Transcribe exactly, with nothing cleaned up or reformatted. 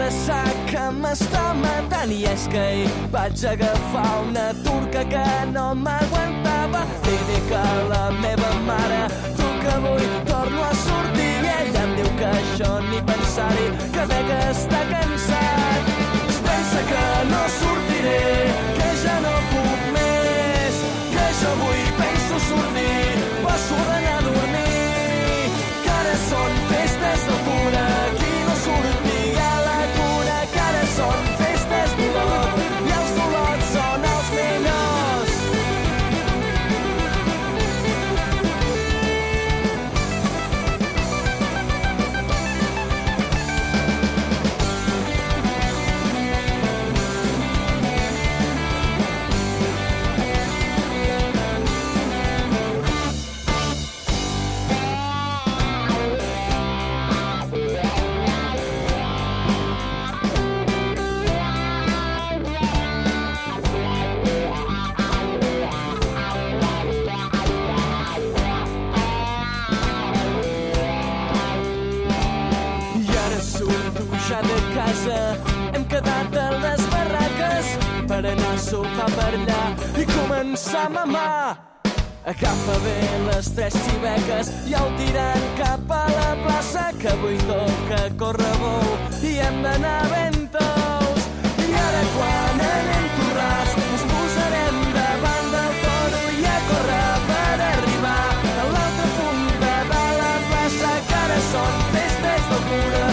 ressac que m'està matant i és que ahir vaig agafar una turca que no m'aguantava. Li dic a la meva mare, tu que avui torno a sortir, i ella em diu que això ni pensar-hi, que ve que està cansat. Es pensa que no sortiré, que ja no puc més, que jo avui penso sortir, passo d'anar a dormir, que ara són festes de cura, qui no surti a la cura, que ara són festes d'olot, i els d'olot són els millors. Ja de casa hem quedat a les barraques per anar a sopar per allà i començar a mamar. Agafa bé les tres xiveques i el tirant cap a la plaça, que avui toca córrer bou i hem d'anar ben tous. I ara quan anem torrats ens posarem davant del toro i a córrer per arribar a l'altra punta de la plaça, que ara són festes de cura,